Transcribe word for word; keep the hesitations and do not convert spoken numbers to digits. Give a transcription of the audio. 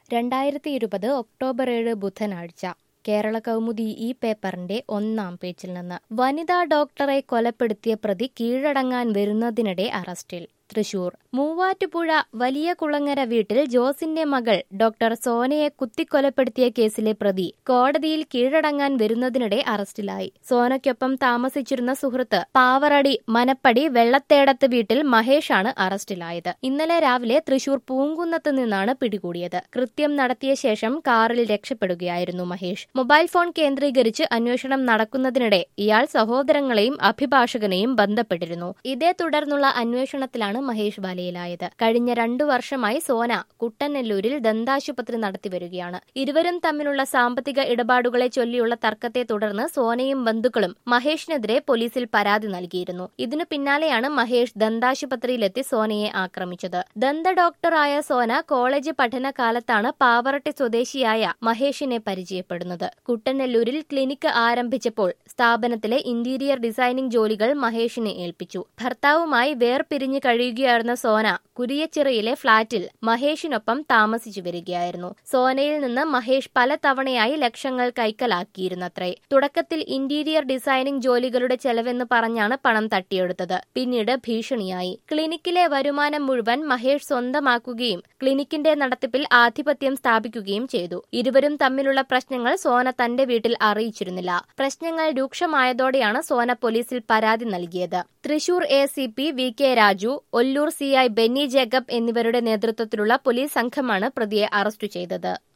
രണ്ടായിരത്തി ഇരുപത് ഒക്ടോബർ ഏഴ് ബുധനാഴ്ച കേരള കൗമുദി ഈ പേപ്പറിന്റെ ഒന്നാം പേജിൽ നിന്ന് വനിതാ ഡോക്ടറെ കൊലപ്പെടുത്തിയ പ്രതി കീഴടങ്ങാൻ വരുന്നതിനിടെ അറസ്റ്റിൽ. തൃശൂർ മൂവാറ്റുപുഴ വലിയ കുളങ്ങര വീട്ടിൽ ജോസിന്റെ മകൾ ഡോക്ടർ സോനയെ കുത്തിക്കൊലപ്പെടുത്തിയ കേസിലെ പ്രതി കോടതിയിൽ കീഴടങ്ങാൻ വരുന്നതിനിടെ അറസ്റ്റിലായി. സോനയ്ക്കൊപ്പം താമസിച്ചിരുന്ന സുഹൃത്ത് പാവറടി മനപ്പടി വെള്ളത്തേടത്ത് വീട്ടിൽ മഹേഷാണ് അറസ്റ്റിലായത്. ഇന്നലെ രാവിലെ തൃശൂർ പൂങ്കുന്നത്ത് നിന്നാണ് പിടികൂടിയത്. കൃത്യം നടത്തിയ ശേഷം കാറിൽ രക്ഷപ്പെടുകയായിരുന്നു മഹേഷ്. മൊബൈൽ ഫോൺ കേന്ദ്രീകരിച്ച് അന്വേഷണം നടക്കുന്നതിനിടെ ഇയാൾ സഹോദരങ്ങളെയും അഭിഭാഷകനെയും ബന്ധപ്പെട്ടിരുന്നു. ഇതേ തുടർന്നുള്ള അന്വേഷണത്തിലാണ് മഹേഷ് വലയിലായത്. കഴിഞ്ഞ രണ്ടു വർഷമായി സോന കുട്ടനെല്ലൂരിൽ ദന്താശുപത്രി നടത്തിവരികയാണ്. ഇരുവരും തമ്മിലുള്ള സാമ്പത്തിക ഇടപാടുകളെ ചൊല്ലിയുള്ള തർക്കത്തെ തുടർന്ന് സോനയും ബന്ധുക്കളും മഹേഷിനെതിരെ പോലീസിൽ പരാതി നൽകിയിരുന്നു. ഇതിനു പിന്നാലെയാണ് മഹേഷ് ദന്താശുപത്രിയിലെത്തി സോനയെ ആക്രമിച്ചത്. ദന്ത ഡോക്ടറായ സോന കോളേജ് പഠനകാലത്താണ് പാവറട്ടി സ്വദേശിയായ മഹേഷിനെ പരിചയപ്പെടുന്നത്. കുട്ടനെല്ലൂരിൽ ക്ലിനിക്ക് ആരംഭിച്ചപ്പോൾ സ്ഥാപനത്തിലെ ഇന്റീരിയർ ഡിസൈനിംഗ് ജോലികൾ മഹേഷിനെ ഏൽപ്പിച്ചു. ഭർത്താവുമായി വേർപിരിഞ്ഞ് കഴിയുകയായിരുന്ന സോന കുരിയച്ചിറയിലെ ഫ്ളാറ്റിൽ മഹേഷിനൊപ്പം താമസിച്ചു വരികയായിരുന്നു. സോനയിൽ നിന്ന് മഹേഷ് പലതവണയായി ലക്ഷങ്ങൾ കൈക്കലാക്കിയിരുന്നത്രേ. തുടക്കത്തിൽ ഇന്റീരിയർ ഡിസൈനിംഗ് ജോലികളുടെ ചെലവെന്ന് പറഞ്ഞാണ് പണം തട്ടിയെടുത്തത്. പിന്നീട് ഭീഷണിയായി. ക്ലിനിക്കിലെ വരുമാനം മുഴുവൻ മഹേഷ് സ്വന്തമാക്കുകയും ക്ലിനിക്കിന്റെ നടത്തിപ്പിൽ ആധിപത്യം സ്ഥാപിക്കുകയും ചെയ്തു. ഇരുവരും തമ്മിലുള്ള പ്രശ്നങ്ങൾ സോന തന്റെ വീട്ടിൽ അറിയിച്ചിരുന്നില്ല. പ്രശ്നങ്ങൾ രൂക്ഷമായതോടെയാണ് സോന പോലീസിൽ പരാതി നൽകിയത്. Thrissur A C P V K Raju, Ollur C I Benny Jacob എന്നിവരുടെ നേതൃത്വത്തിലുള്ള പോലീസ് സംഘമാണ് പ്രതിയെ അറസ്റ്റ് ചെയ്തത്.